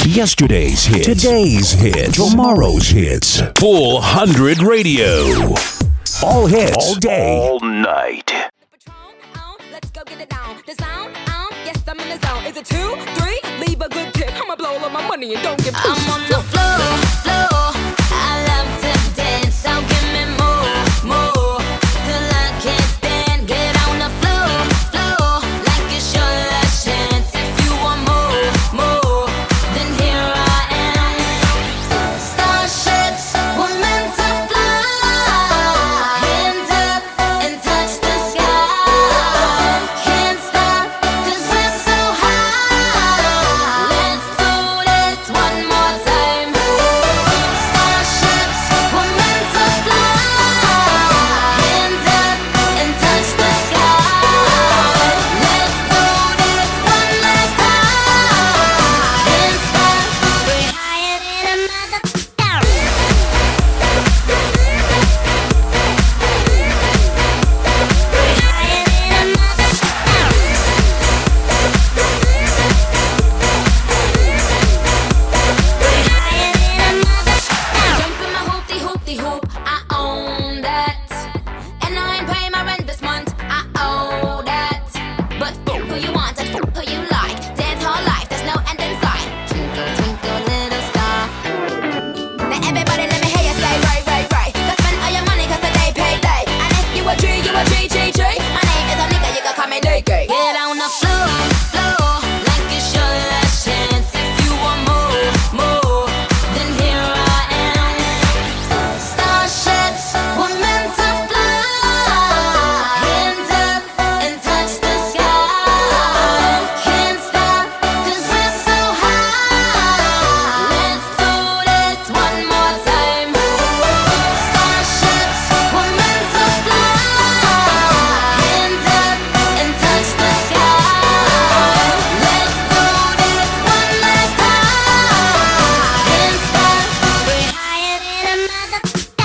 Yesterday's hits, today's hits, tomorrow's hits. Full 100 Radio. All hits, all day, all night. Let's go get it down. The sound, yes, I'm in the zone. Is it 2, 3? Leave a good tip. I'ma blow all my money and don't get pushed. I'm on the floor. I love to dance, so give me more, till I can't stand. Get on the floor, like it's your last chance. If you want more, then here I am. Starships were meant to fly. Hands up and touch the sky. Can't stop 'cause we're so high. Let's do this one more time. Starships were meant to fly. Hands up and touch the sky. Let's do this one last time. Can't stop, we're higher than a mother. Jump in my hoopty-hoop, I own that. And I ain't paying my rent this month, I owe that. But who you want and who you like. Dance hall life, there's no end in sight. Twinkle, twinkle, little star. Now everybody let me hear you say right. Go spend all your money 'cause the day paid late. And if you a G, my name is a nigga, you can call me Nicky. Get on the floor, like it's your last chance. If you want more, then here I am. Starships were meant to fly. Hands up and touch the sky. Can't stop 'cause we're so high. Let's do this one more time. Starships were meant to fly. Hands up and touch the sky. Let's do this one last time. Can't stop, we're higher than a mother.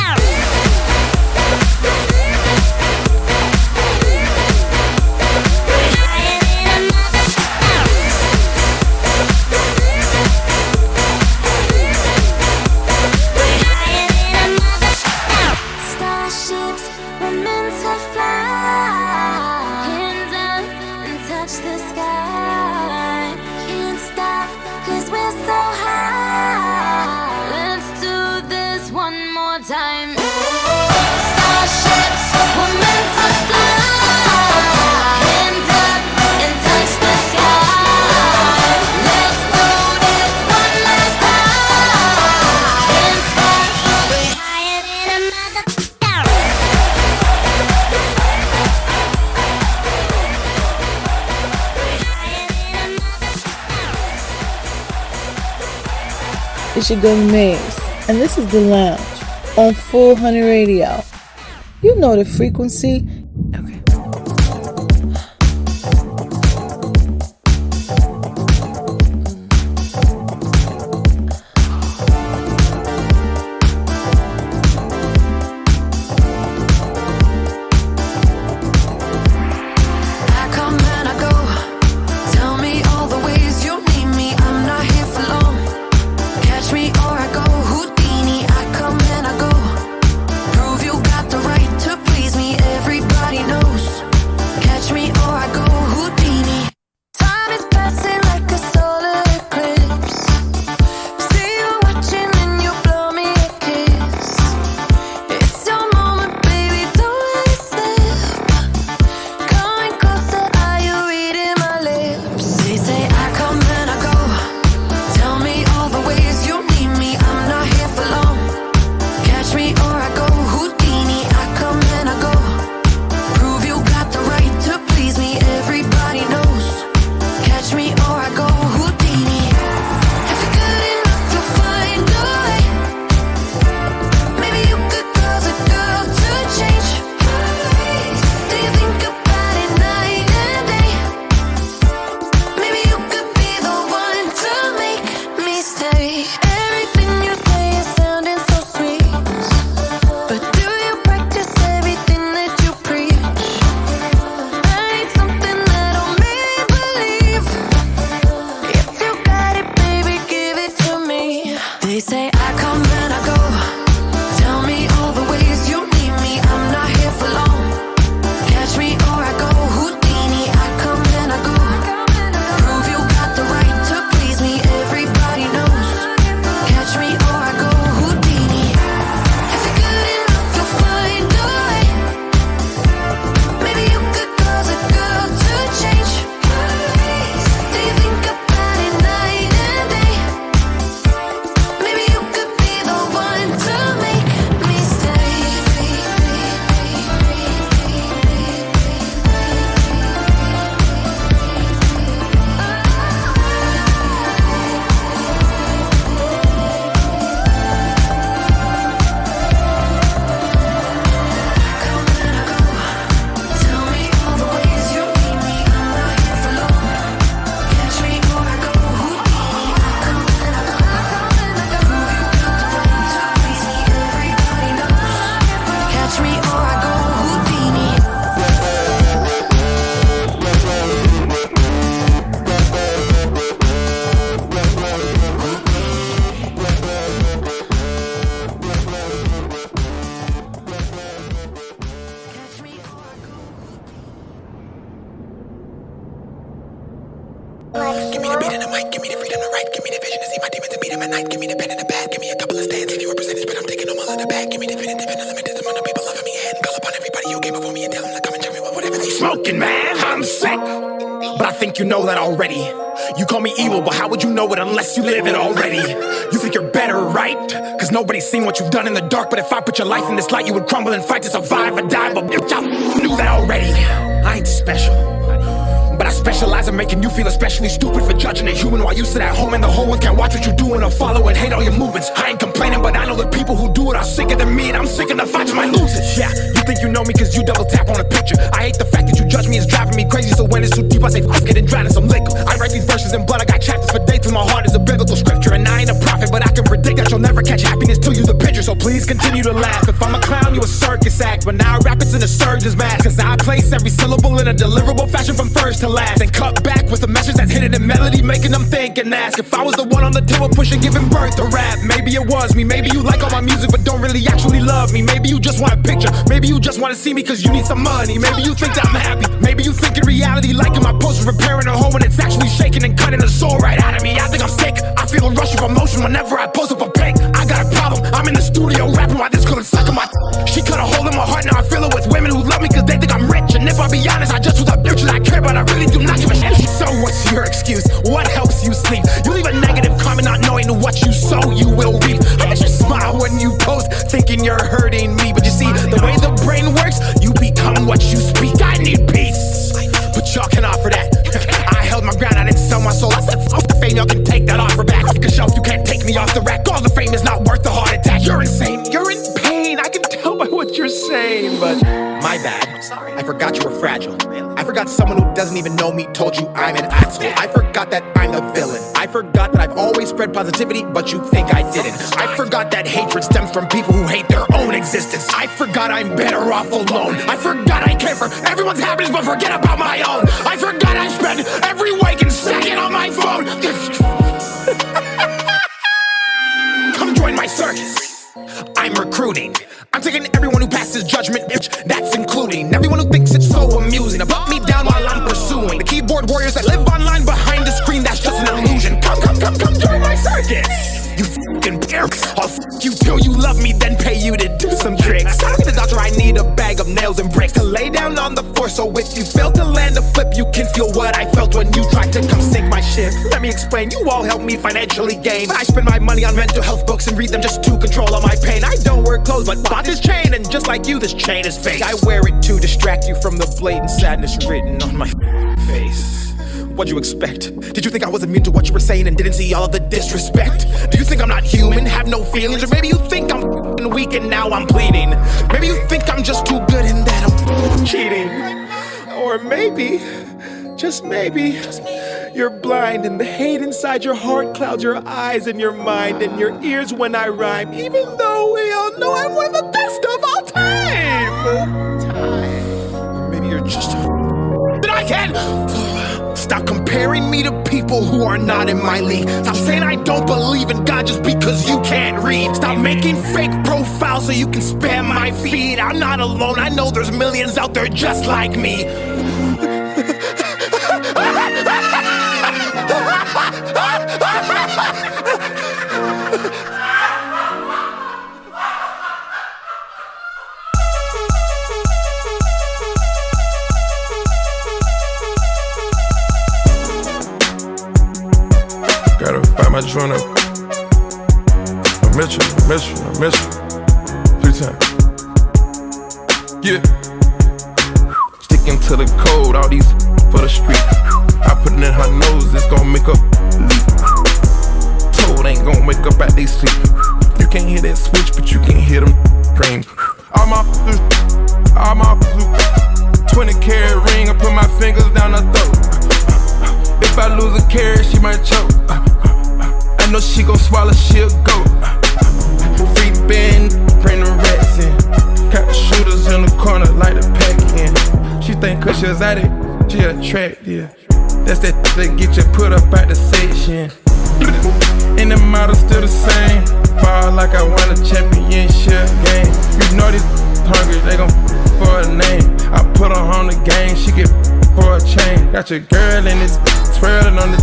Starships were meant to fly. Hands up and touch the sky. Can't stop 'cause we're so high. Let's do this one more time. Starships were meant to fly. Hands up and touch the sky. Let's do this one last time. Can't stop, we're higher than a mother. It's your girl Maze, and this is The Lounge on Full 100 Radio. You know the frequency. Okay. I come and I go. Tell me all the ways you need me. I'm not here for long. Catch me or I go Houdini. I come and I go. Prove you got the right to please me. Everybody They say I come and I go. Tell me all the ways you need me. I'm not here for long. Catch me or I go Houdini. I come and I go. Prove you got the right to please me. Everybody knows. Catch me or I go Houdini. If you're good enough, you'll find a way. Maybe you could cause a girl to change. Do you think about it night and day? Maybe you could be the one to make me stay. Come and I go. Tell me all the ways you need me. I'm not here for long. Catch me or I go Houdini. I come and I go. Prove you got the right to please me. Everybody knows. Catch me or I go Houdini. Catch me or I go. Give me the beat and the mic, give me the freedom to write, give me the vision to see my demons and meet them at night, give me the pen and the pad, give me a couple of stands, give you a percentage, but I'm taking them all in the bag, give me definitive and unlimited amount of people loving me and call upon everybody who came before me and tell them to come and check me with whatever they smoking, man. I'm sick, but I think you know that already. You call me evil, but how would you know it unless you live it already? You think you're better, right? Cause nobody's seen what you've done in the dark, but if I put your life in this light, you would crumble and fight to survive or die, but bitch, I knew that already. I ain't special, but I specialize in making you feel especially stupid for judging a human while you sit at home and the whole world can't watch what you're doing or follow and hate all your movements. I ain't complaining, but I know the people who do it are sicker than me, and I'm sick enough I just might lose it. Yeah, you think you know me cause you double tap on a picture. I hate the fact that you judge me, it's driving me crazy, so when it's too deep I say fuck it and drown in some liquor. I write these verses in blood, I got chapters for dates, and my heart is a biblical scripture. And I ain't a prophet, but I can predict that you'll never catch happiness till you the picture. So please continue to laugh. If I'm a clown, you a circus act, but now I rap it's in a surgeon's mask. Cause I place every syllable in a deliverable fashion from first to last, and cut back with a message that's hidden in melody, making them think and ask if I was the one on the table pushing, giving birth to rap. Maybe it was me, maybe you like all my music but don't really actually love me. Maybe you just want a picture, maybe you just want to see me cause you need some money. Maybe you think that I'm happy, maybe you think in reality liking my post is repairing a hole when it's actually shaking and cutting the soul right out of me. I think I'm sick, I feel a rush of emotion whenever I post up a pic. I got a problem, I'm in the studio rapping while this girl is sucking my. She cut a hole in my heart, now I feel it with women who love me cause they think I'm rich. And if I be honest, I just was a bitch that I care, but I really do not give a shit. So what's your excuse? What helps you sleep? You leave a negative comment not knowing what you sow you will reap. I bet you smile when you post thinking you're hurting me, but you see the way the brain works, you become what you speak. I need peace, but y'all can offer that. I held my ground, I didn't sell my soul. I said fuck the fame, y'all can take that offer back. Off the shelf, you can't take me off the rack. All the fame is not worth the heart attack. You're insane, you're in pain, I can tell by what you're saying, but my bad. I forgot you were fragile. I forgot someone who doesn't even know me told you I'm an asshole. I forgot that I'm the villain. I forgot that I've always spread positivity, but you think I didn't. I forgot that hatred stems from people who hate their own existence. I forgot I'm better off alone. I forgot I care for everyone's happiness, but forget about my own. I forgot I spend every waking second on my phone. Come join my circus. I'm recruiting. I'm taking everyone who passes judgment, bitch, that's including everyone who thinks it's so amusing to put me down while I'm pursuing the keyboard warriors that live online behind the screen. That's just an illusion. Come join my circus. You fucking perks. I'll fuck you till you love me, then pay you to do some tricks. I'm the doctor, I need a bag of nails and bricks to lay down on the floor. So if you fail to land a flip, you can feel what I felt when you tried to come sink my ship. Let me explain, you all help me financially gain. I spend my money on mental health books and read them just to control all my pain. I don't wear clothes, but bought this chain, and just like you, this chain is fake. I wear it to distract you from the blatant sadness written on my face. What'd you expect? Did you think I was immune to what you were saying and didn't see all of the disrespect? Do you think I'm not human, have no feelings? Or maybe you think I'm weak and now I'm bleeding? Maybe you think I'm just too good and that I'm cheating? Or maybe, just maybe, you're blind and the hate inside your heart clouds your eyes and your mind and your ears when I rhyme, even though we all know I'm one of the best of all time. Or maybe you're just that I can. Stop comparing me to people who are not in my league. Stop saying I don't believe in God just because you can't read. Stop making fake profiles so you can spam my feed. I'm not alone, I know there's millions out there just like me. Gotta find my joint up. I miss you. 3 times. Yeah. Sticking to the code, all these for the street. I put it in her nose, it's gon' make her leak. Toad ain't gon' wake up at they sleep. You can't hear that switch, but you can hear them cream. All my 20 carat ring, I put my fingers down her throat. If I lose a carat, she might choke. I know she gon' swallow, she'll go. Free band, bring the rats in. Got the shooters in the corner, like the pack in. She think cause she's at it, she attractive. That's that get you put up at the section. And the model still the same. Ball like I won a championship game. You know these hungry, they gon' for a name. I put her on the game, she get for a chain. Got your girl in this, twirling on this.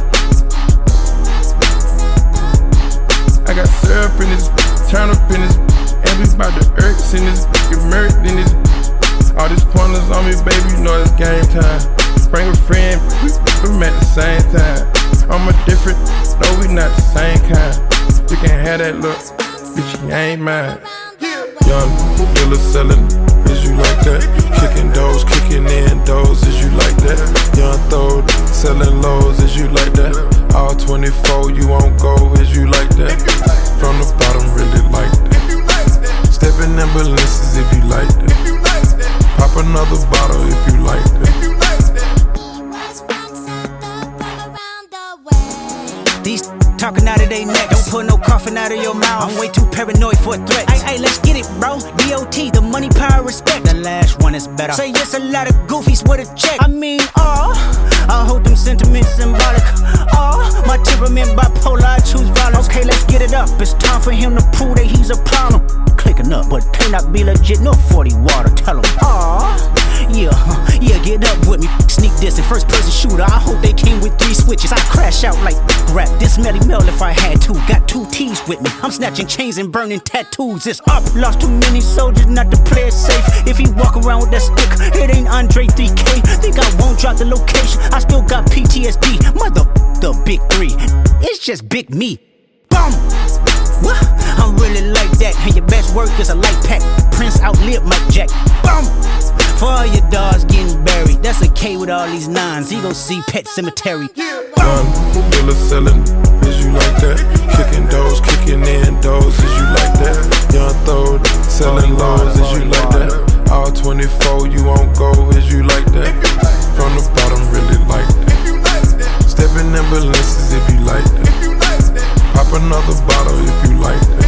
I got syrup in this, turn up in this. And we bout the irks in this, get murked in this. All these pointers on me, baby, you know it's game time. Bring a friend, we at the same time. I'm a different, no, we not the same kind. You can have that look, bitch, you ain't mine. Young dealer selling, is you like that? Kicking doors, kicking in doors, is you like that? Young throw, selling lows, is you like that? All 24, you won't go, is you like that? From the bottom, really like that. Stepping ambulances, if you like that. Pop another bottle, if you like that. These talking out of their neck, don't put no coughing out of your mouth. I'm way too paranoid for a threat. Hey, let's get it, bro. DOT, the money, power, respect. The last one is better. Say yes, a lot of goofies with a check. I mean, I hope them sentiments symbolic. My temperament bipolar, I choose violence. Okay, let's get it up. It's time for him to prove that he's a problem. Clicking up, but cannot be legit. No 40 water, tell him. Yeah, get up with me. Sneak this and first person shooter. I hope they came with 3 switches. I crash out like rap this Melly Mel if I had to. Got 2 T's with me. I'm snatching chains and burning tattoos. It's up. Lost too many soldiers, not to play it safe. If he walk around with that stick, it ain't Andre 3K. Think I won't drop the location. I still got PTSD. Mother the big 3. It's just big me. Boom. What? I'm really like that. And your best work is a light pack. Prince outlived Mike Jack. Boom. For all your dogs getting buried, that's a K with all these 9s. He gon' see Pet Cemetery. Young dealer selling, is you like that? Kicking doors, kicking in doors, is you like that? Young throw, selling lows, is you like that? All 24, you won't go, is you like that? From the bottom, really like that. Stepping ambulances, if you like that. Pop another bottle, if you like that.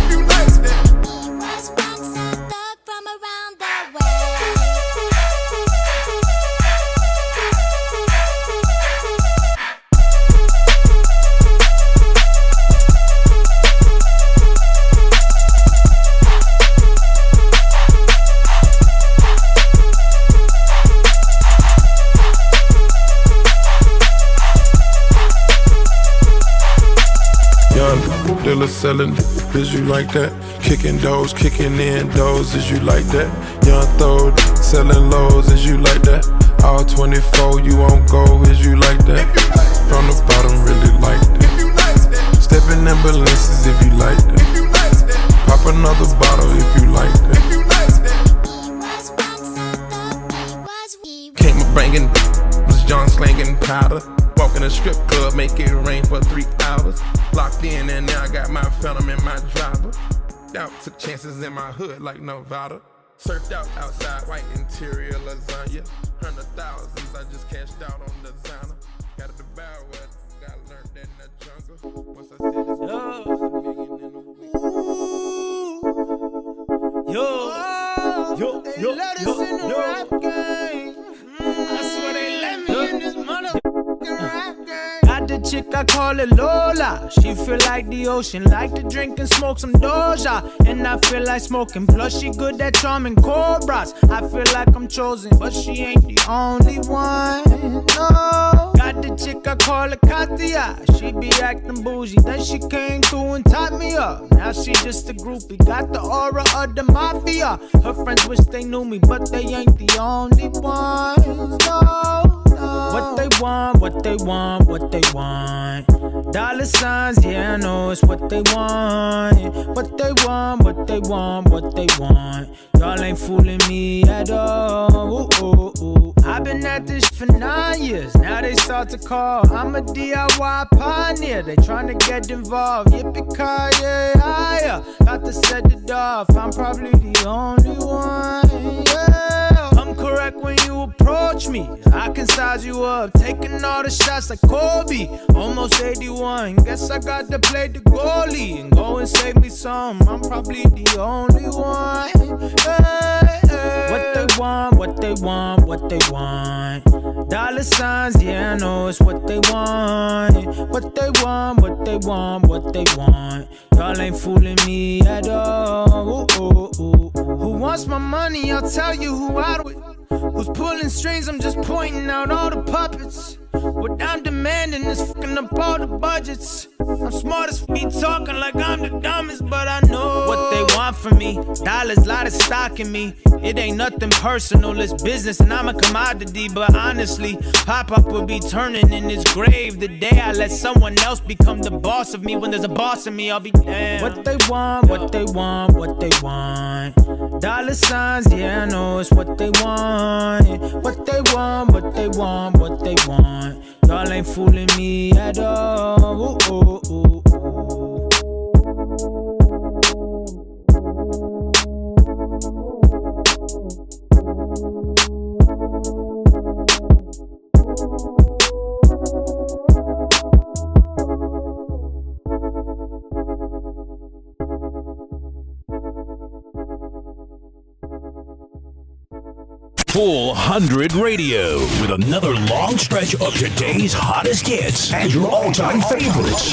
Dealer selling, is you like that? Kicking doors, kicking in doors, is you like that? Young throw, selling lows, is you like that? All 24, you won't go, is you like that? From the bottom, really like that. Stepping ambulances, if you like that. Pop another bottle, if you like that. Came a banging, was John slanging powder. Walk in a strip club, make it rain for 3 hours. Locked in and now I got my phantom in my driver. Out, took chances in my hood like Nevada. Surfed out outside, white interior lasagna. 100,000s, I just cashed out on designer. Got a devour what got learned in the jungle. Once I said it's $1 million in a week. They let us in the rap game. I swear they let me in this motherfucking rap game. Got the chick, I call it Lola. She feel like the ocean, like to drink and smoke some Doja. And I feel like smoking, plus she good at charming cobras. I feel like I'm chosen, but she ain't the only one, no. Got the chick, I call her Katia. She be acting bougie, then she came through and tied me up. Now she just a groupie, got the aura of the mafia. Her friends wish they knew me, but they ain't the only ones, no. What they want, what they want, what they want. Dollar signs, yeah, I know it's what they want. What they want, what they want, what they want. Y'all ain't fooling me at all. Ooh, ooh, ooh. I've been at this for 9 years. Now they start to call. I'm a DIY pioneer. They tryna get involved. Yippee-ki-yay, yeah. Got to set it off. I'm probably the only one, yeah. I'm correct when you approach me. I can size you up. Taking all the shots like Kobe. Almost 81. Guess I got to play the goalie and go and save me some. I'm probably the only one. Hey, hey. What they want, what they want, what they want. Dollar signs, yeah, I know it's what they want. What they want, what they want, what they want. Y'all ain't fooling me at all. Ooh, ooh, ooh. Who wants my money? I'll tell you who I with. Who's pulling strings? I'm just pointing out all the puppets. What I'm demanding is fucking up all the budgets. I'm smart as f***, talking like I'm the dumbest, but I know what they want from me. Dollars, lot of stock in me. It ain't nothing personal, it's business, and I'm a commodity. But honestly, Pop-Up will be turning in his grave the day I let someone else become the boss of me. When there's a boss in me, I'll be damned. What they want, what they want, what they want. Dollar signs, yeah, I know it's what they want. What they want, what they want, what they want. Y'all ain't fooling me at all. Ooh, ooh, ooh, ooh. Full 100 Radio with another long stretch of today's hottest hits and your all-time favorites.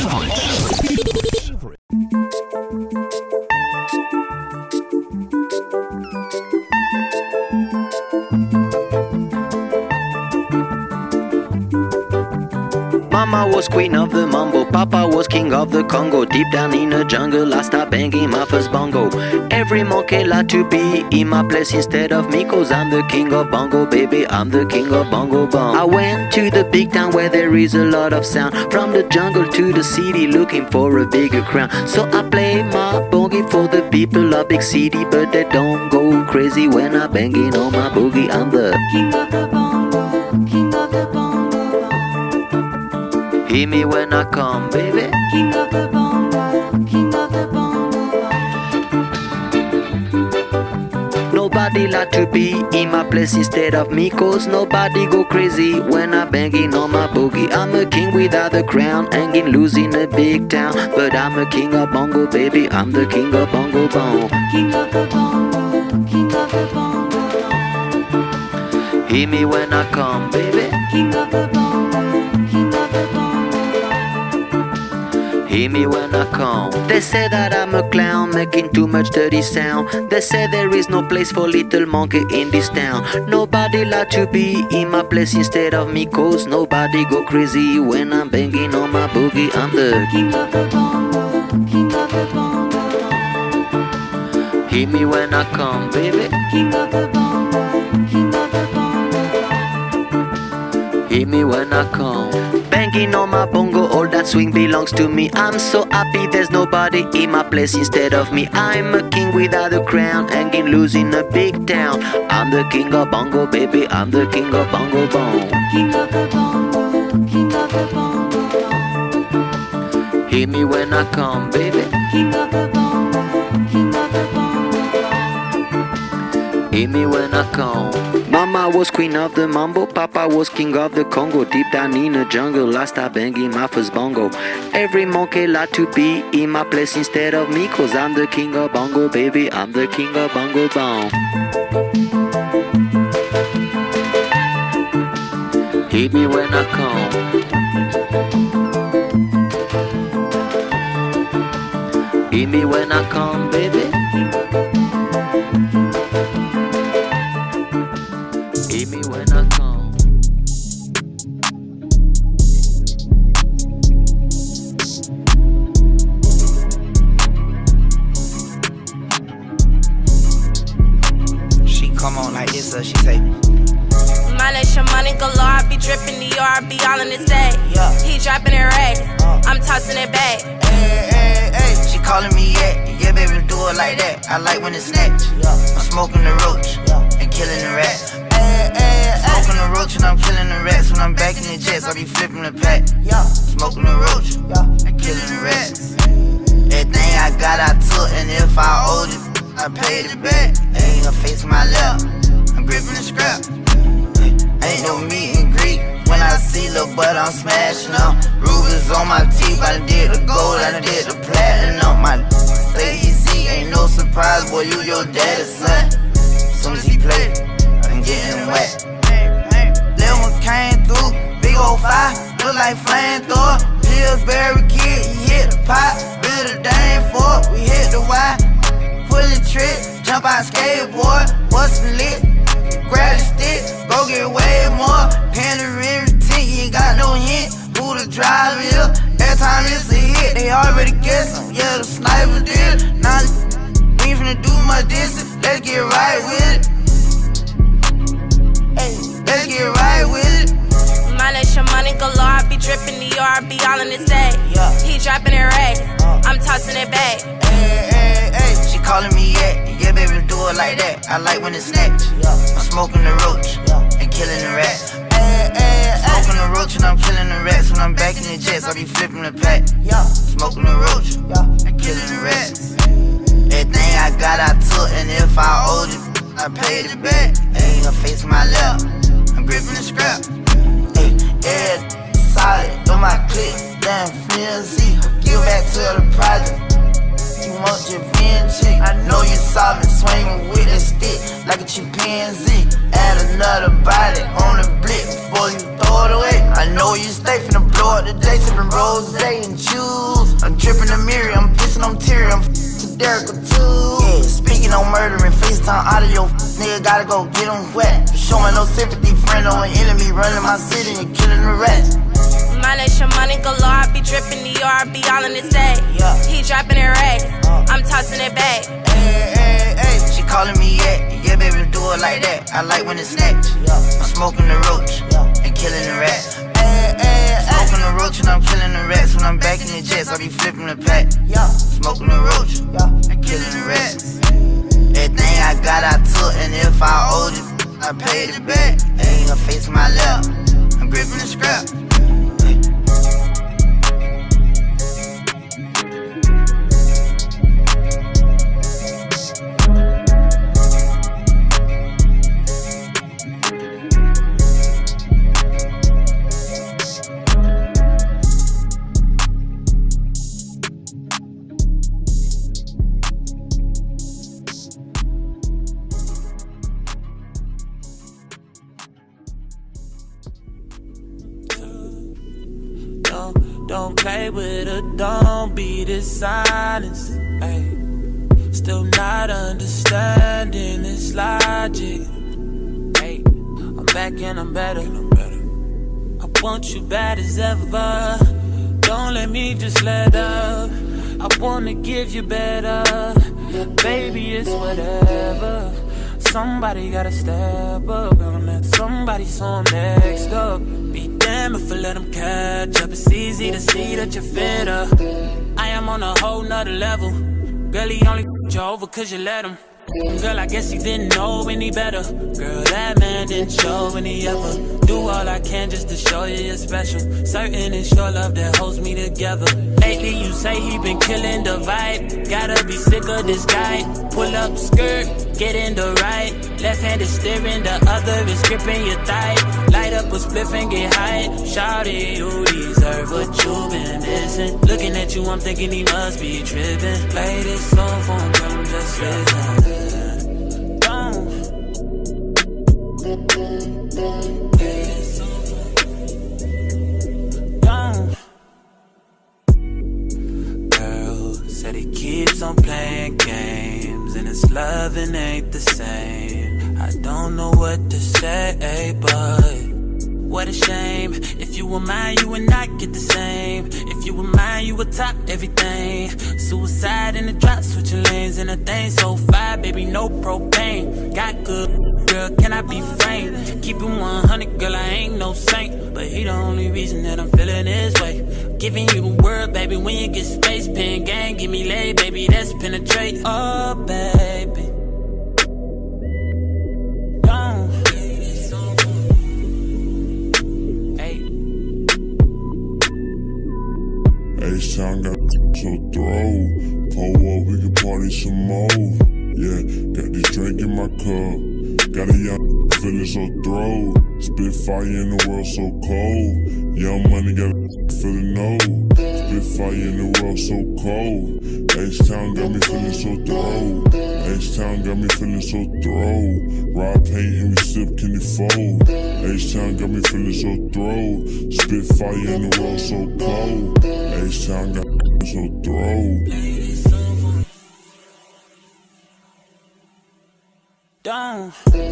Mama was queen of the mambo, Papa was king of the Congo. Deep down in the jungle, I started banging my first bongo. Every monkey like to be in my place instead of me, cause I'm the king of bongo, baby, I'm the king of bongo bong. I went to the big town where there is a lot of sound. From the jungle to the city, looking for a bigger crown. So I play my boogie for the people of big city, but they don't go crazy when I banging on my boogie. I'm the king of the bongo, king of the bongo. Hear me when I come, baby. King of the bongo, king of the bongo. Nobody like to be in my place instead of me, cause nobody go crazy when I banging on my boogie. I'm a king without a crown, hanging loose in a big town, but I'm a king of bongo, baby, I'm the king of bongo bong. King of the bongo, king of the bongo. Hear me when I come, baby. King of the bongo, king of the bongo. Hear me when I come. They say that I'm a clown, making too much dirty sound. They say there is no place for little monkey in this town. Nobody like to be in my place instead of me, cause nobody go crazy when I'm banging on my boogie. I'm the king of the bongo, king of the bongo. Hear me when I come, baby. King of the bongo, king of the bongo. Hear me when I come. Banging on my bongo, all that swing belongs to me. I'm so happy there's nobody in my place instead of me. I'm a king without a crown, hanging loose in a big town. I'm the king of bongo, baby, I'm the king of bongo bong. King of the bongo, king of the bongo. Hear me when I come, baby. King of the bongo, king of the bongo. Hear me when I come. Mama was queen of the mambo, Papa was king of the Congo. Deep down in the jungle, I started banging my first bongo. Every monkey like to be in my place instead of me, cause I'm the king of bongo, baby, I'm the king of bongo bong. Hit me when I come. Hear me when I come, baby. Hear me when I come. She come on like this, she say. Mileage and money galore, I be dripping the yard, I be all in the day. Yeah. He dropping it right, I'm tossing it back. She calling me yeah, baby, do it like that. I like when it's snatched. I'm smoking the roach and killing the rats. Smoking the roach and I'm killing the rats. When I'm back in the jets, I be flipping the pack. Smoking the roach and killing the rats. Everything I got, I took, and if I owed it, I paid it back. Ain't a face on my left, I'm gripping the scrap. Ain't no meet and greet. When I see lil' butt, I'm smashing them. Rubies on my teeth, I done did the gold, I done did the platinum. My stay easy, ain't no surprise, boy, you your daddy's son. Soon as he play, I'm getting wet. Lil' one came through, big old fire, look like flamethrower. Pillsbury kid, he hit the pot, build a dame for it, we hit the Y. Pullin' trick, jump out skateboard, bustin' lit. Grab the stick, go get way more. Panoramic tint, you ain't got no hint. Who the driver is? Every time it's a hit, they already guessing. Yeah, the sniper did. Now we ain't finna do much distance. Let's get right with it. Hey, let's get right with it. Mileage and money galore, I be dripping the yard, I be all in the day. He dropping it right, I'm tossing it back. She calling me yeah, baby, do it like that. I like when it's snatched. I'm smoking the roach and killing the rats. Smoking the roach and I'm killing the rats. When I'm back in the jets, I be flipping the pack. Smoking the roach and killing the rats. Everything I got, I took, and if I owed it, I paid it back. Ain't a face on my left, I'm gripping the scrap. Yeah, solid, on my clip, damn frenzy. Give back to the project. You want your VNG? I know you saw me swinging with a stick like a chimpanzee. Add another body on the blick before you throw it away. I know you stay finna blow up today, sipping rose and juice. I'm dripping the mirror, I'm pissing on teary, I'm to Derek too. Yeah, speaking on murder and FaceTime audio, nigga gotta go get him wet. Showing no sympathy, friend or an enemy, running my city and killing the rats. Mileage and money galore, I be dripping the yard, I be all in the day. He dropping it right, I'm tossing it back. She calling me yeah, baby, do it like that. I like when it's snatched. I'm smoking the roach and killing the rats. Smoking the roach and I'm killing the rats. When I'm back in the jets, I be flipping the pack. Smoking the roach and killing the rats. Everything I got, I took, and if I owed it, I paid it back. Ain't a face on my left, I'm gripping the scrap. Don't play with her, don't be dishonest. Ay. Still not understanding this logic. Ay. I'm back and I'm better. I want you bad as ever. Don't let me just let up. I wanna give you better. Baby, it's whatever. Somebody gotta step up on that. Somebody so I'm next up. Be damn if I let them catch up. It's easy to see that you're fitter. I am on a whole nother level. Girl, he only you over cause you let him. Girl, I guess he didn't know any better. Girl, that man didn't show any ever. Do all I can just to show you you're special. Certain it's your love that holds me together. Lately you say he been killing the vibe. Gotta be sick of this guy. Pull up skirt, get in the right. Left hand is steering, the other is gripping your thigh. Light up a spliff and get high. Shawty, you deserve what you've been missing. Looking at you, I'm thinking he must be tripping. Play this song for him, tell him just listen. Said he keeps on playing games, and his loving ain't the same. I don't know what to say, but what a shame. If you were mine, you would not get the same. If you were mine, you would top everything. Suicide in the drop, switching lanes in a thing. So fire, baby, no propane. Got good, girl, can I be framed? Keep it 100, girl, I ain't no saint. But he the only reason that I'm feeling this way. Giving you the word, baby, when you get space. Pen gang, give me lay, baby, that's penetrate. Oh, baby. H-Town got so throw. Pull up, we can party some more. Yeah, got this drink in my cup. Got a young feeling so throw. Spit fire in the world so cold. Young money got a feeling no. Spit fire in the world so cold. H-Town got me feeling so throw. H-Town got me feeling so throw. Rob paint and we sip candy fold. H-Town got me feeling so throw. Spit fire in the world so cold. H-Town got me so throw. Down.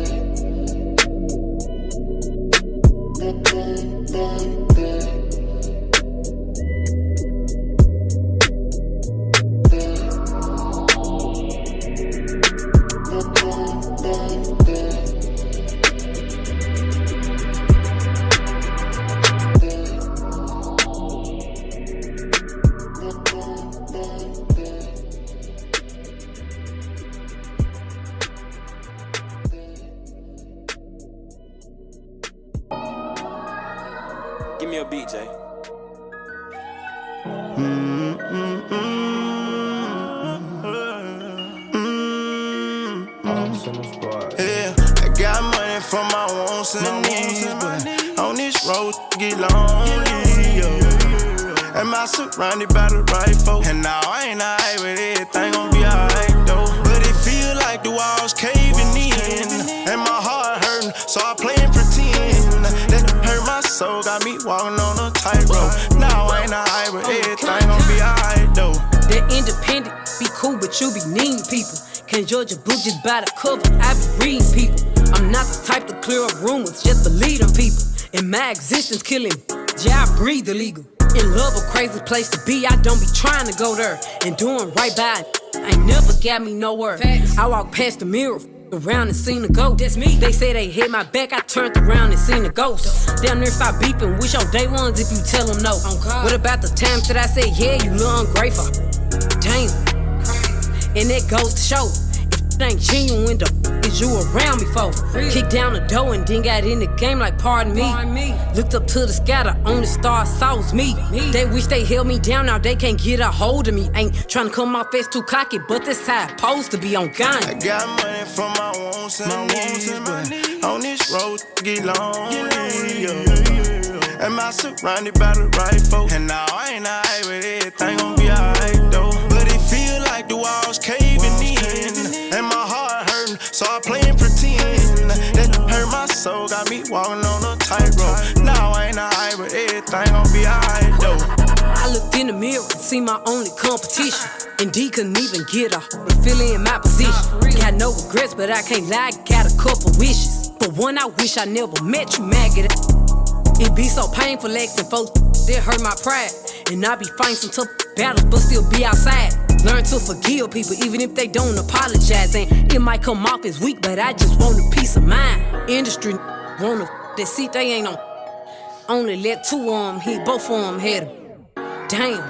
Give me a beat, Jay. Yeah, I got money for my wants and needs, but on this road get lonely, yo. Am I surrounded by the right folks? And now I ain't alright with everything gon' be alright though. But it feel like the walls caving in, and my heart hurting, so I play and pretend. That hurt my soul, got me walking on a tightrope. Now I ain't alright with everything gon' be alright though. They're independent, be cool, but you be needing people. Can't judge a book just by the cover, I be reading people. I'm not the type to clear up rumors, just believe them people. In my existence, killing, yeah, I breathe illegal. In love, a crazy place to be, I don't be trying to go there. And doing right by it, ain't never got me nowhere. I walk past the mirror, around and seen a ghost. That's me. They say they hit my back, I turned around and seen a ghost. Damn near stop beeping, wish your day ones if you tell them no. What about the times that I said, yeah, you little ungrateful? Damn. And that goes to show, if it ain't genuine, the is you around me for? Kicked down the door and then got in the game like pardon me. Looked up to the sky, the only star I saw was me. They wish they held me down, now they can't get a hold of me. Ain't trying to come off as too cocky, but this how it's supposed to be on gun. I got money for my wants and needs, but on this road get lonely, yo. Am I surrounded by the right folks? And now I ain't alright with everything gon' be alright though. But it feel like the walls caving in, and my heart hurting, so I play and pretend. That hurt my soul, got me walking on a tightrope. Now I ain't alright, but everything gon' be alright though. I looked in the mirror and see my only competition. And D couldn't even get off, but feeling in my position. Got no regrets, but I can't lie, got a couple wishes. But one, I wish I never met you, maggot. It be so painful, asking folks, that hurt my pride. And I be fighting some tough battles, but still be outside. Learn to forgive people, even if they don't apologize. And it might come off as weak, but I just want a peace of mind. Industry wanna that seat they ain't on. Only let two of them hit, both of them had a damn.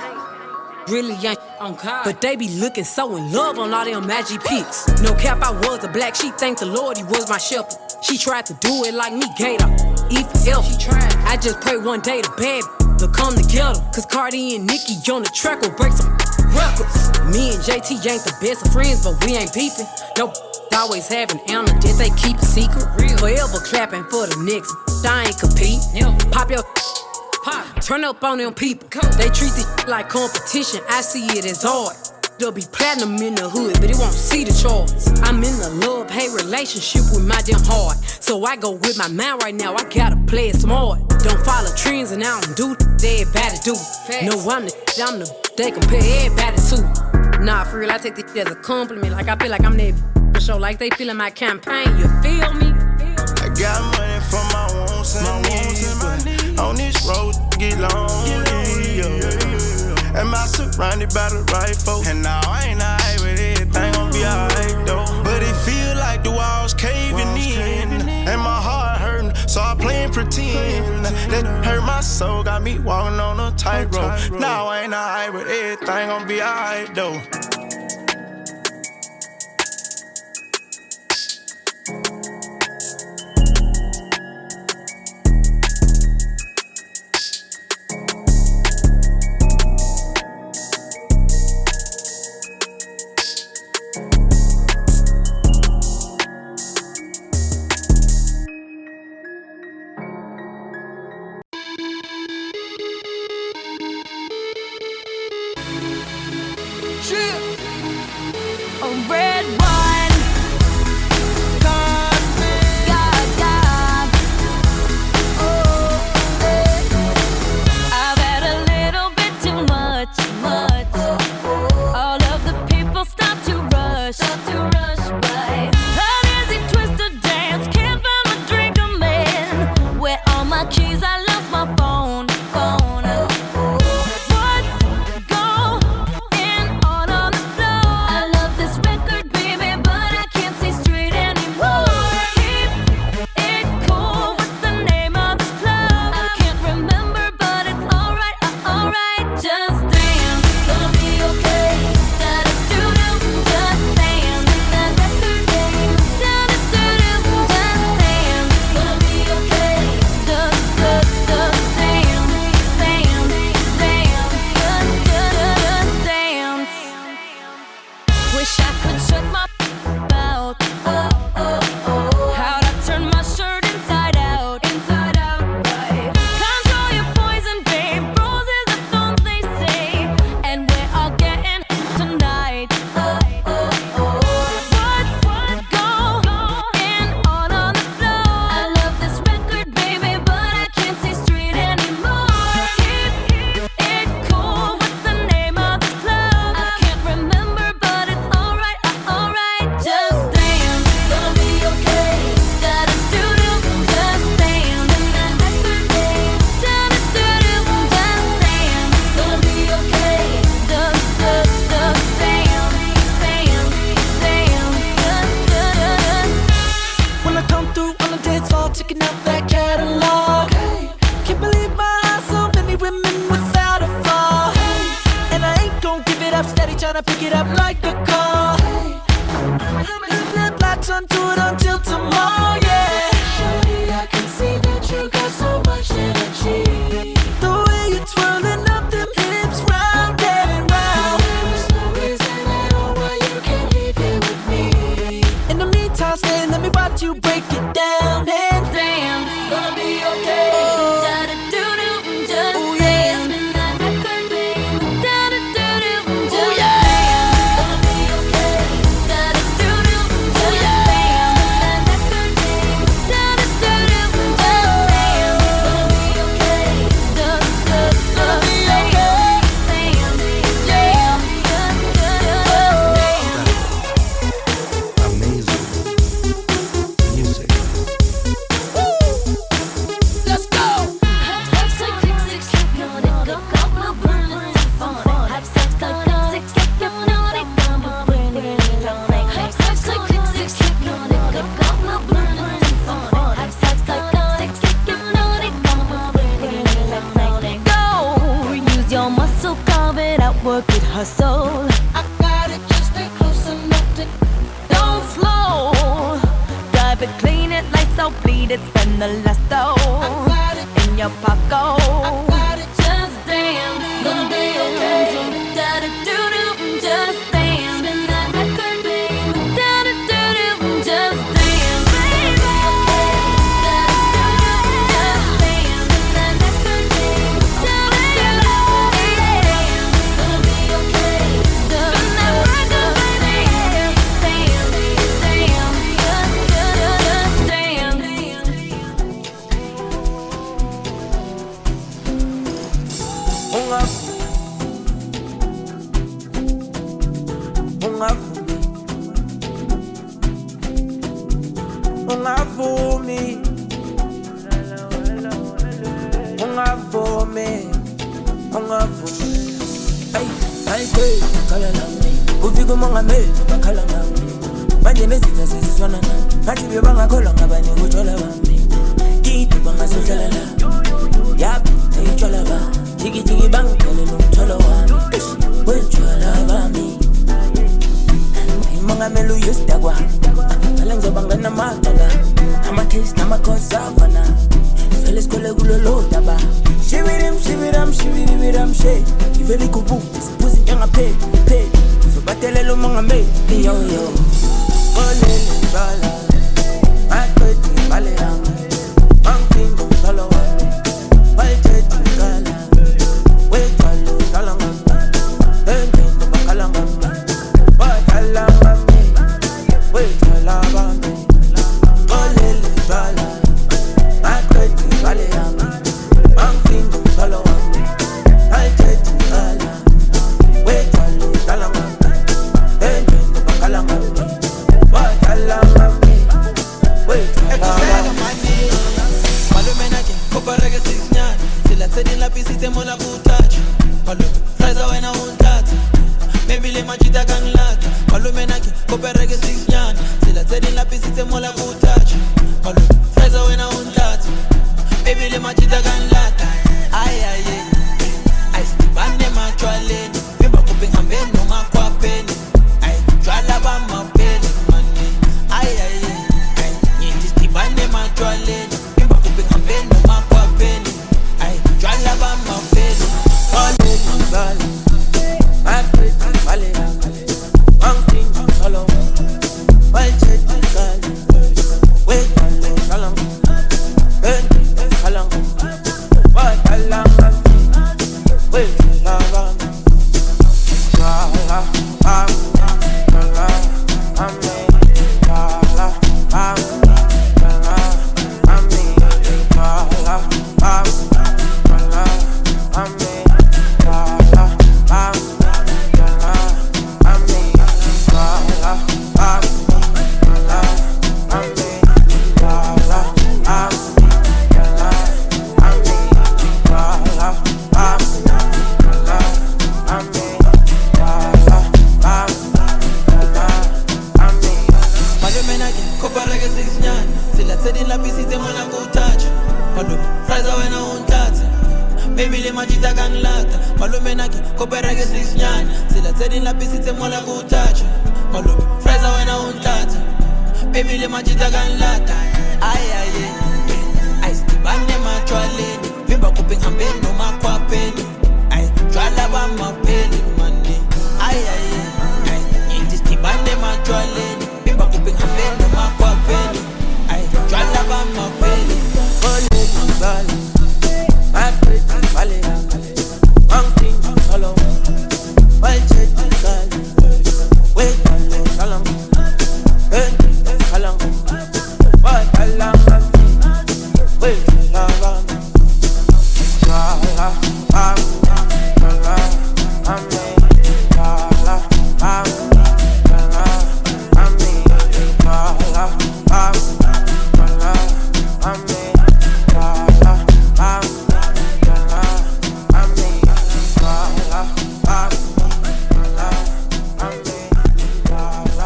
Really ain't on God, but they be looking so in love on all them magic pics. No cap, I was a black sheep, thank the Lord he was my shepherd. She tried to do it like me, Gator, E for L. She tried. I just pray one day the bad will come together. Cause Cardi and Nicki on the track will break some records. Me and JT ain't the best of friends, but we ain't beefing. No, always having Anna, did they keep a secret? Real. Forever clapping for the next, I ain't compete. Never. Pop your pop. Turn up on them people. They treat this like competition. I see it as hard. They'll be platinum in the hood, but it won't see the charts. I'm in a love-hate relationship with my damn heart. So I go with my mind right now, I gotta play it smart. Don't follow trends and I don't do that everybody do. No, I'm the I'm the they compare everybody to. Nah, for real, I take this shit as a compliment. Like I feel like I'm that for sure. Like they feeling my campaign. You feel me? I got money for my wants and needs, but on this road get lonely. Am I surrounded by the right folks? And now I ain't alright with everything gon' be alright though. But it feel like the walls caving in, and my heart hurting, so I play and pretend. That hurt my soul, got me walking on a tightrope. Now I ain't alright with everything gon' be alright though. ungavumi, ungavumi, ungavumi, ungavumi. Ay, khala lami, ufika umongameli bakhala ngami. Manje nezitha seziswana nami, ngathi bebangakholwa ngabani utshwala bami. Kithi bangasohlala la, yap, eyitshwala ba. Jiki bangithole nomtholo wami, wetshwala bami. Umongameli uyusidakwa, ngale ngizoba nginamagaba. Ama-case nama-cause afana, vele sikhole kulolo daba. Shibiram, she. Ivele ikubuka, siphuza into engapheli. Sobatelela umongameli, yo. Olele bala, maqedi bale yami. Angiphinda umtholo wami, wayithetha ikala. Wethwala udlala ngami, engqondo bakhala ngami. Wadlala ngami, wethwala bami. Olele bala, maqedi bale yami. Angiphinda umtholo wami, wayithetha ikala. Wethwala udlala ngami, engqondo bakhala ngami. Wadlala ngami, wethwala bami. Koparege sisinyana, sila tsedi la pisite mola kutacha. Malume, fraza wena untata, baby le majita kanglata. Malume naki, koparege sisinyana, sila tsedi la pisite mola kutacha. Malume, fraza wena untata, baby le majita kanglata. Ay, stibane machwaleni, vimba kupingambeni no makwapeni. Ay, jwala ba mapeni, mani. Ay, nyeti stibane machwaleni, vimba kupingambeni no makwapeni. Ay, jwala ba mapeni. Olele bala, maqedi bale yami. Angiphinda umtholo wami, wayithetha ikala. Wethwala udlala ngami, engqondo bakhala ngami. Wadlala ngami, wethwala bami. Jwala bami, jwala bami, jwala bami, jwala bami, jwala bami, jwala bami, jwala bami, jwala bami, jwala bami, jwala bami, jwala bami, jwala bami, jwala bami, jwala bami, jwala bami. Malume naki, koparege sisinyana, sila tsedi la pisite mola kutacha. Malume, fraza wena untata, baby le majita kanglata. Malume naki, koparege sisinyana, sila tsedi la pisite mola kutacha. Malume, fraza wena untata, baby le majita kanglata. Ay, stibane machwaleni, vimba kupingambeni no makwapeni. Ay, jwala ba mapeni, mani. Ay, nyeti stibane machwaleni, vimba kupingambeni no makwapeni. Ay, jwala ba mapeni. Olele bala, maqedi bale yami. Angiphinda umtholo wami, wayithetha ikala. Wethwala udlala ngami, engqondo bakhala ngami. Wadlala ngami, wethwala bami. Jwala bami, jwala bami, jwala bami, jwala bami, jwala bami, jwala bami, jwala bami, jwala bami, jwala bami, jwala bami, jwala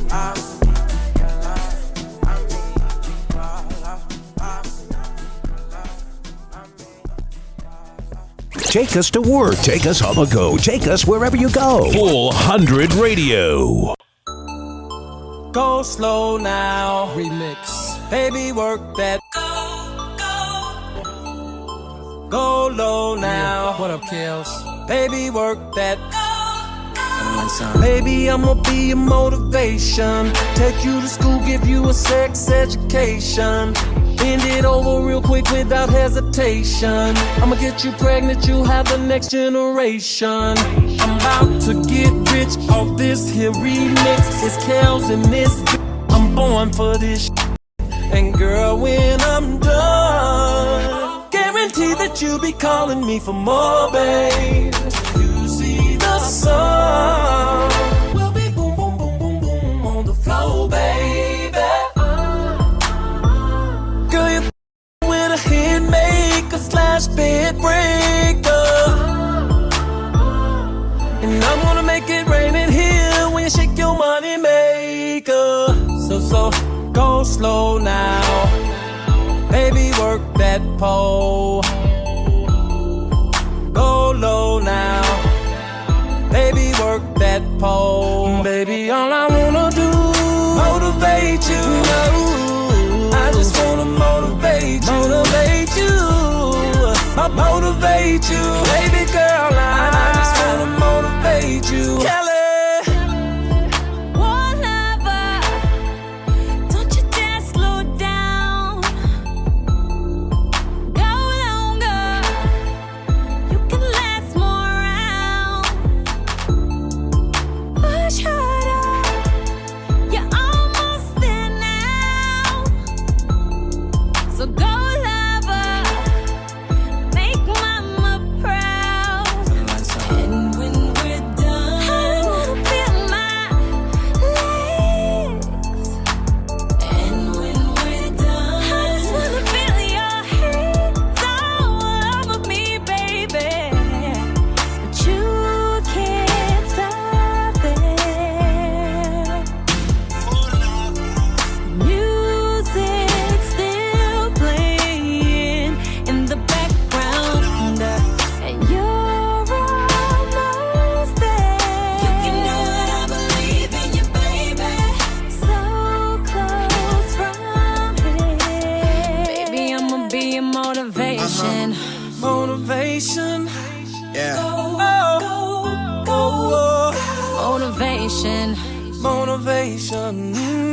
Take us to work. Take us on the go. Take us wherever you go. Full 100 Radio. Go slow now. Remix. Baby, work that. Go low now. What up, Kels? Baby, work that. Baby, I'ma be your motivation. Take you to school, give you a sex education. Bend it over real quick without hesitation. I'ma get you pregnant, you have the next generation. I'm about to get rich off this here remix. It's Kels and this. I'm born for this. And girl, when I'm done, guarantee that you'll be calling me for more, babe. You see the sun will be boom make it rain in here when you shake your money maker. So, go slow now. Baby, work that pole. Go low now. Baby, work that pole. Baby, all I wanna do, motivate you. I just wanna motivate you. Motivate you. Motivate you. Baby girl, I just wanna motivate you. Kelly. Motivation. Yeah. Motivation. Motivation.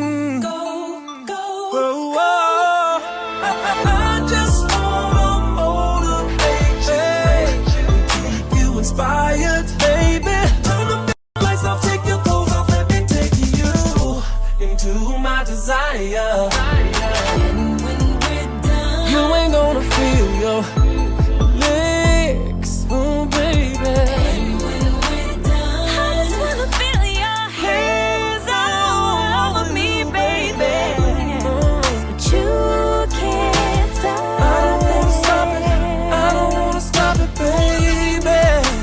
I just wanna motivate you. Keep you inspired, baby. Turn the lights off, take your clothes off, let me take you into my desire. And when we're done, you ain't gonna feel your legs, oh baby. And when we're done, I just wanna feel your hands all over me, baby. But you can't stop. I don't wanna stop it. I don't wanna stop it, baby.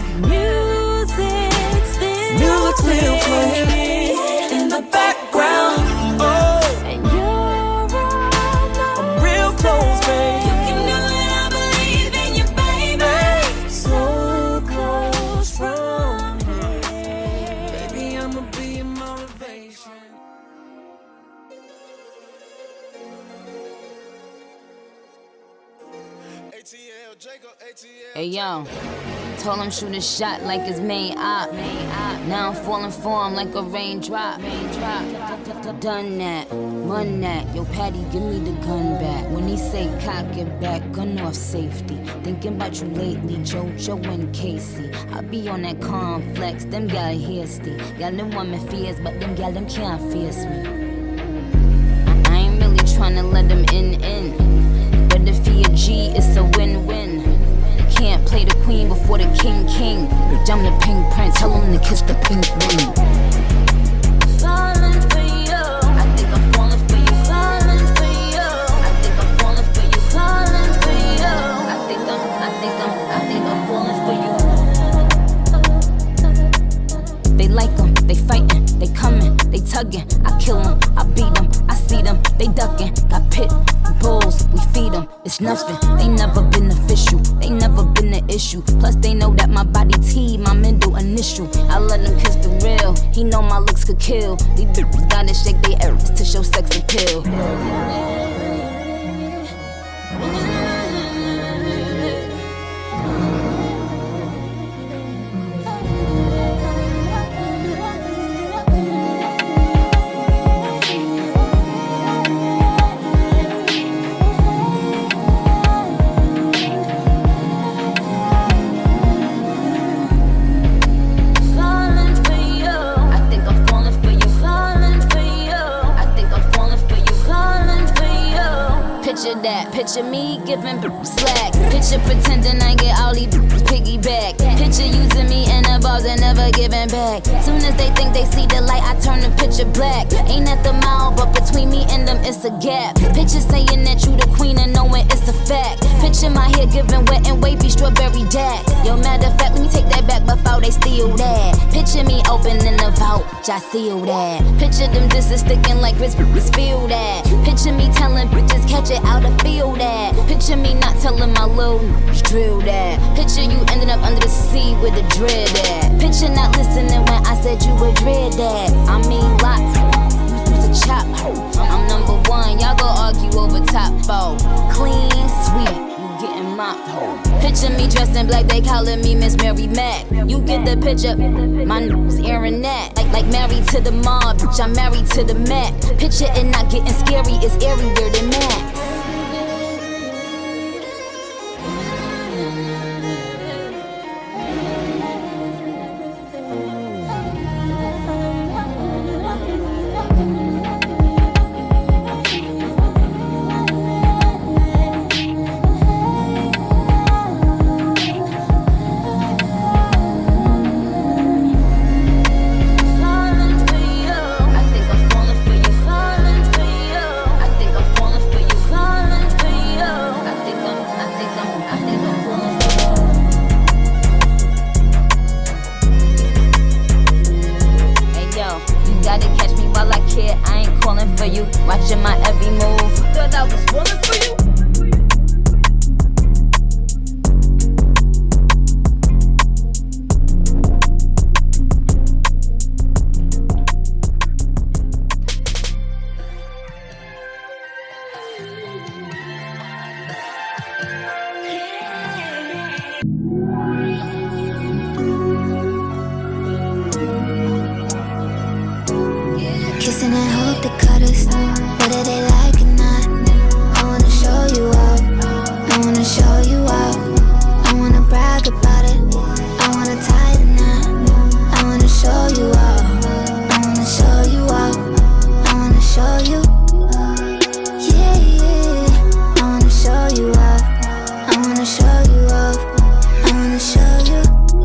Music still playing in the background. Oh, and you're I'm real close, baby. You can do it, I believe in you, baby. So close from here. Baby, I'ma be your motivation. Hey yo, told him shoot a shot like his main op. Now I'm falling for him like a raindrop. Done that, run that. Yo, Patty, give me the gun back. When he say cock it back, gun off safety. Thinking about you lately, JoJo and Casey. I be on that complex, them gal hasty. Got them woman fears, but them gal them can't face me. I ain't really tryna let them in. But if he a G, it's a win-win. Can't play the queen before the king. Bitch, I'm the pink prince, tell him to kiss the pink ring. Falling for you, I think I'm falling for you. Falling for you, I think I'm falling for you. Falling for you, I think I'm falling for you. They like 'em, they fighting, they coming, they tugging. I kill 'em, I beat 'em, I see them, they ducking. Got pit bulls, we feed 'em, it's nothing. They never been official, they never been an issue. Plus they know that my body T, my middle initial. I let them kiss the real, he know my looks could kill. These bitches gotta shake their ass to show sex appeal. Falling for you, that. Picture me giving slack. Picture pretending I get all these piggyback. Picture using me in the bars and never giving back. Soon as they think they see the light, I turn the picture black. Ain't at the mouth, but between me and them it's a gap. Picture saying that you the queen and knowing it's a fact. Picture my hair giving wet and wavy strawberry dack. Yo, matter of fact, let me take that back before they steal that. Picture me opening the vault, I seal that. Picture them disses sticking like Chris feel that. Picture me telling bitches catch it out of field that. Picture me not telling my little drill that. Picture you ending up under the sea with the dread at. Picture not listening when I said you would dread that. I mean lots, you to chop. I'm number one, y'all go argue over top four. Clean, sweet, you getting mopped. Picture me dressed in black, they calling me Miss Mary Mac. You get the picture, my name's Aaron Nat. Like married to the mob, bitch, I'm married to the Mac. Picture it not getting scary, it's airier than Max. Watching my every move. Thought I was falling for you. Kissing and hope they cut us. Whether they like it or not, I wanna show you off. I wanna show you off. I wanna brag about it. I wanna tie the knot. I wanna show you off. I wanna show you off. I wanna show you. Yeah, yeah. I wanna show you off. I wanna show you off. I wanna show you.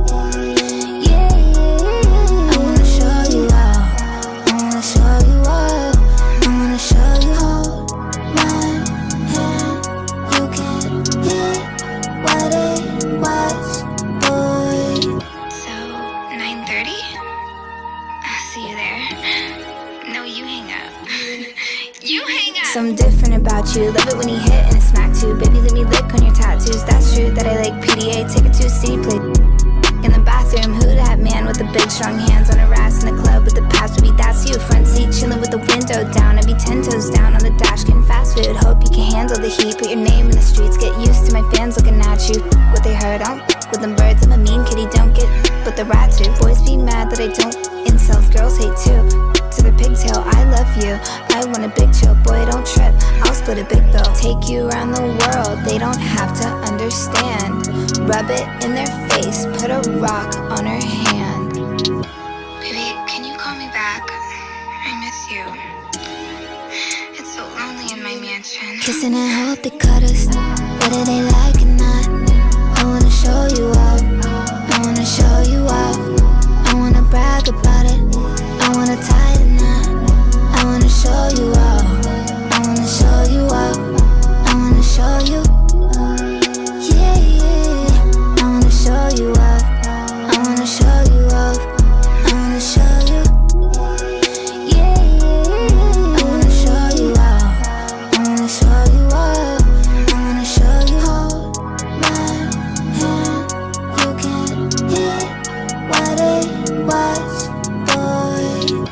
Yeah, yeah. I wanna show you off. I wanna show you off. I wanna show you. Hold my hand. You can hear what it was, boy. So, 9:30? I'll see you there. No, you hang up. You hang up! Something different about you. Love it when you hit and it smack too. Baby, let me lick on your tattoos. That's true that I like PDA. Take it to a city play. In the bathroom, who that man with the big strong hands on her ass in the club with the pass? Baby, that's you. Front seat chilling with the window down. I'd be 10 toes down on the dash getting fast food. Hope you can handle the heat. Put your name in the streets. Get used to my fans looking at you. What they heard, I don't with them birds. I'm a mean kitty, don't get with the rats too. Boys be mad that I don't. Incels, girls hate too. To the pigtail, I love you. I want a big chill, boy, don't trip. I'll split a big bill. Take you around the world, they don't have to understand. Rub it in their face, put a rock on her hand. Baby, can you call me back? I miss you. It's so lonely in my mansion. Kissing and hope they cut us, whether they like it or not. I wanna show you off. I wanna show you off. I wanna brag about it. I wanna tie the knot. I wanna show you off. I wanna show you off. I wanna show you. Yeah, yeah. I wanna show you off. I wanna show you off. I wanna show you. Yeah, yeah. I wanna show you off. I wanna show you off. I wanna show you. Hold my hand. You can hear what it was, boy.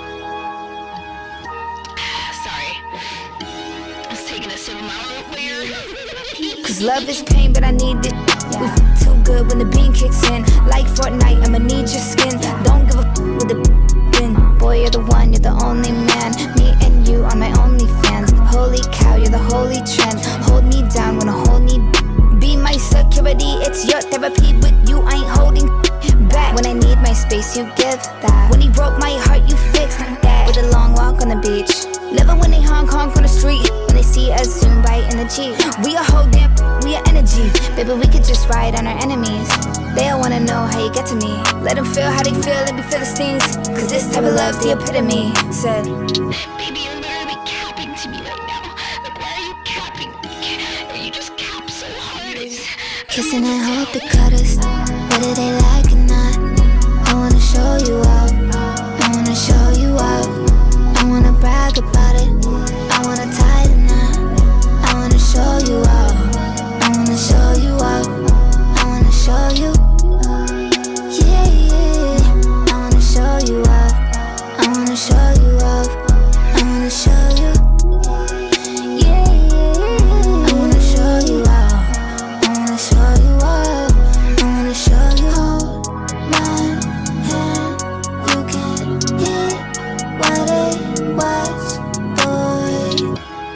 Sorry. I was taking a sip of my root beer. Cause love is pain, but I need it. We too good when the bean kicks in. Like Fortnite, I'ma need your skin. Don't give a with the bin. Boy, you're the one, you're the only man. Me and you are my only fans. Holy cow, you're the holy trend. Hold me down when I hold me. Be my security, it's your therapy. With you, I ain't holding back. When I need my space, you give that. When he roll broke my heart, you fixed that. With a long walk on the beach. Love it when they honk on the street. When they see us zoom right in the Jeep. We a whole damn, we a energy. Baby, we could just ride on our enemies. They all wanna know how you get to me. Let them feel how they feel, let me feel the stings. Cause this type of love's the epitome. Said, baby, you're literally capping to me right now. Like, why are you capping? You just cap so hard. Kissing and hope they cut us. Whether they like or not, I wanna show you off. I wanna show you off. I wanna brag about it. I wanna tie the knot. I wanna show you off. I wanna show you off. I wanna show you. Yeah, yeah. I wanna show you off. I wanna show you off. I wanna show you. Yeah, yeah. I wanna show you off. I wanna show you off. I wanna show you. Hold my hand. You can hear what it was, boy.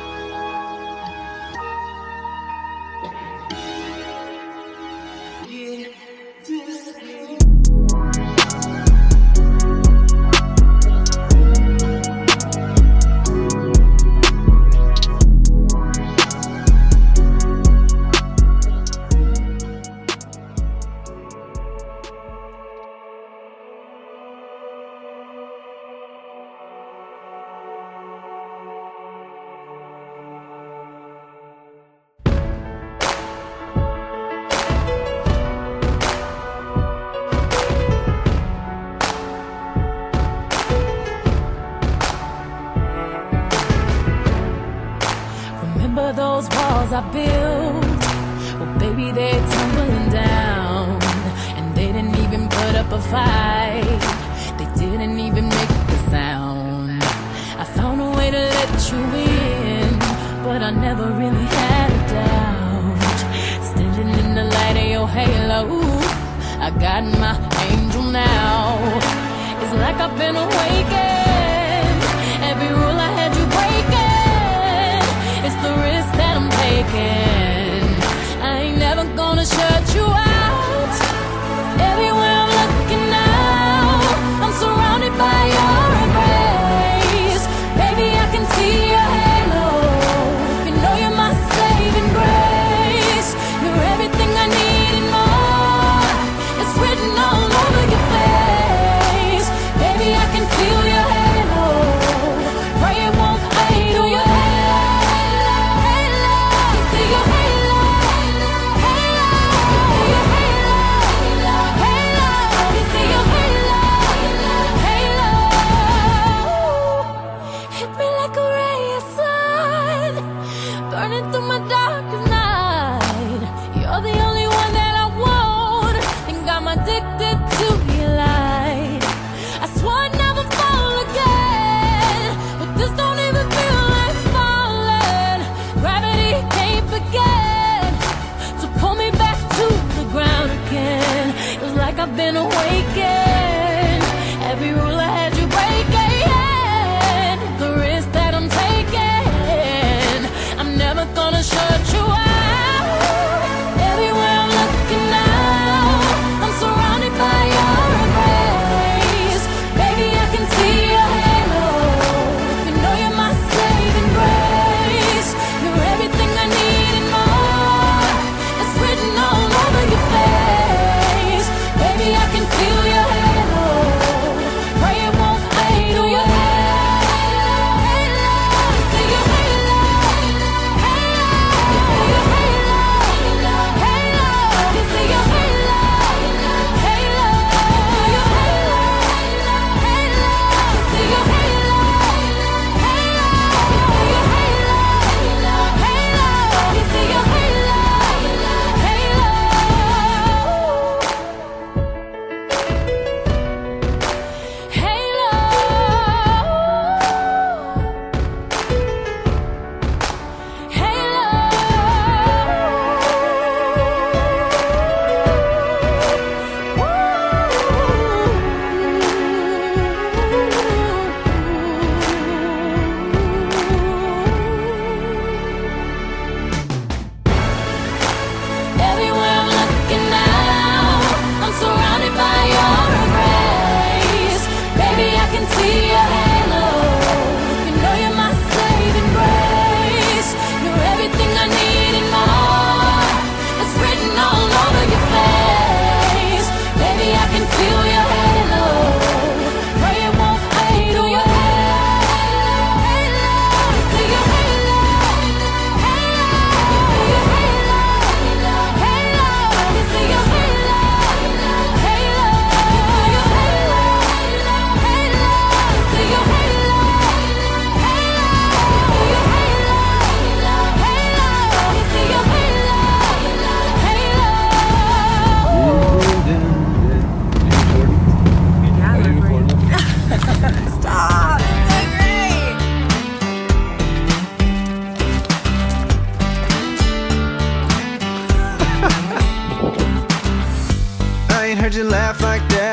Remember those walls I built? Well, baby, they're tumbling down. And they didn't even put up a fight. They didn't even make the sound. I found a way to let you in, but I never really had a doubt. Standing in the light of your halo, I got my angel now. It's like I've been awakened. Every rule I had you breaking. It's the risk that I'm taking. I ain't never gonna shut you out. Everywhere I'm looking now, I'm surrounded by your embrace. Baby, I can see your halo. You know you're my saving grace. You're everything I need and more. It's written all over your face. Baby, I can feel your halo. Pray it won't fade on your halo. You see your halo. You see your halo. Hit me like a ray of sun, burning through my darkest night. You're the only one that I want, and I'm addicted to your light. I swore I'd never fall again, but this don't even feel like falling. Gravity can't begin to pull me back to the ground again. It was like I've been awakened. Every rule I had you breaking. The risk that I'm taking, I'm never gonna shut you out. Everywhere I'm looking now, I'm surrounded by your embrace. Baby, I can see your halo. You know you're my saving grace. You're everything I need and more. It's written all over your face. Baby, I can feel your halo. Pray it won't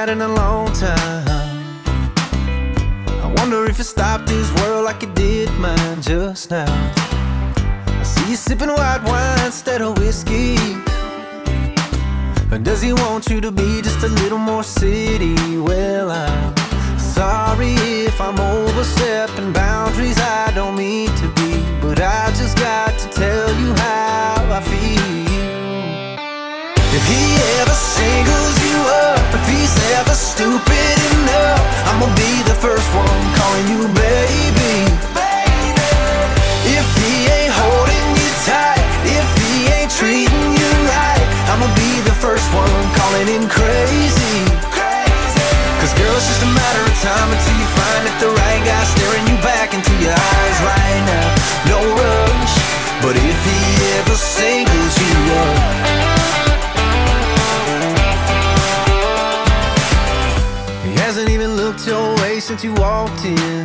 in a long time. I wonder if it stopped this world like it did mine just now. I see you sipping white wine instead of whiskey. Or does he want you to be just a little more city? Well, I'm sorry if I'm overstepping boundaries I don't mean to be, but I just got to tell you how I feel. If he ever singles you up, if he's ever stupid enough, I'ma be the first one calling you baby. If he ain't holding you tight, if he ain't treating you right, I'ma be the first one calling him crazy. Cause girl, it's just a matter of time until you find that the right guy staring you back into your eyes right now. No rush, but if he ever singles you up, he hasn't even looked your way since you walked in.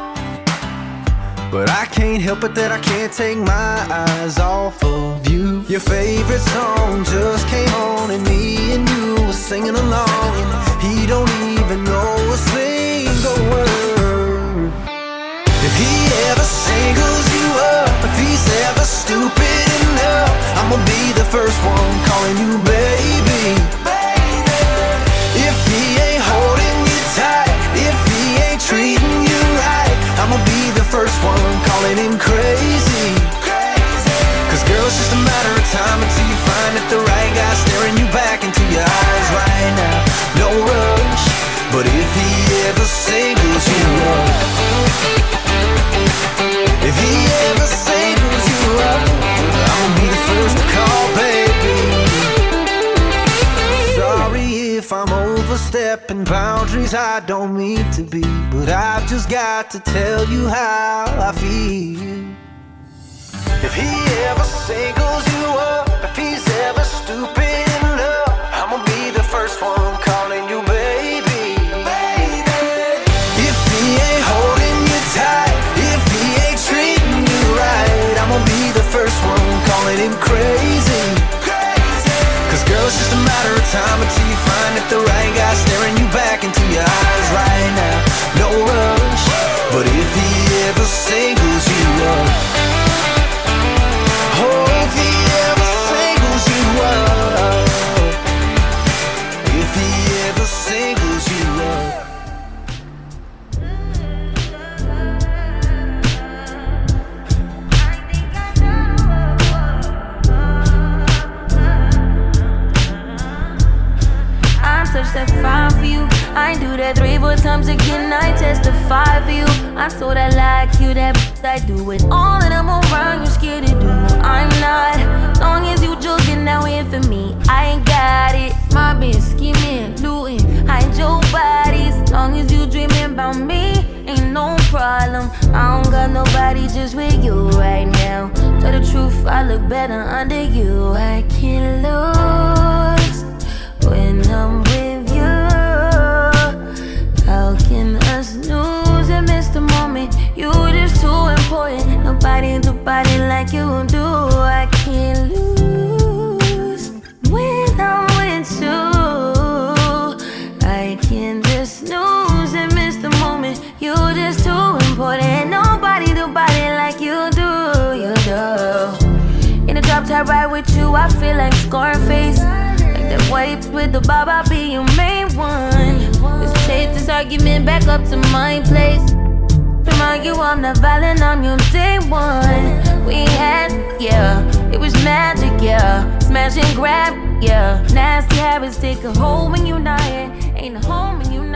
But I can't help it that I can't take my eyes off of you. Your favorite song just came on and me and you were singing along, and he don't even know a single word. If he ever singles you up, if he's ever stupid enough, I'ma be the first one calling you baby. If he ain't holding you tight, if he ain't treating you right, I'ma be the first one calling him crazy. Cause girl, it's just a matter of time until you find that the right guy staring you back into your eyes right now. No rush, but if he ever singles you up, if he ever singles you up, I'ma be the first to call, baby. Sorry if I'm overstepping boundaries I don't mean to be, but I've just got to tell you how I feel. If he ever singles you up, if he's ever stupid enough, I'ma be the first one calling you baby. If he ain't holding you tight, if he ain't treating you right, I'ma be the first one calling him crazy. Cause girl, it's just a matter of time until you find that the right guy staring you back into your eyes right now. No rush, but if he ever singles you up, oh, if he ever singles you up, if he ever singles you up. I touched that fire for you. I do that 3-4 times again. I testify for you. I'm so that like you, that I do it all and I'm around. You scared to do. I'm not. Long as you joking now in for me, I ain't got it. My bitch scheming, looting, hide your bodies. Long as you dreaming about me, ain't no problem. I don't got nobody just with you right now. Tell the truth, I look better under you. I can't lose when I'm with you. How can us lose and miss the moment? You just too important. Nobody do body like you do. I can't lose when I'm with you. I can't just lose and miss the moment. You just too important. Nobody do body like you do. You do. In the drop top ride with you, I feel like Scarface. That white with the bob, I'll be your main one. Let's chase this argument back up to my place. Remind you I'm not violent, I'm your day one. We had, yeah, it was magic, yeah. Smash and grab, yeah. Nasty habits take a hold when you're not here. Ain't a home when you're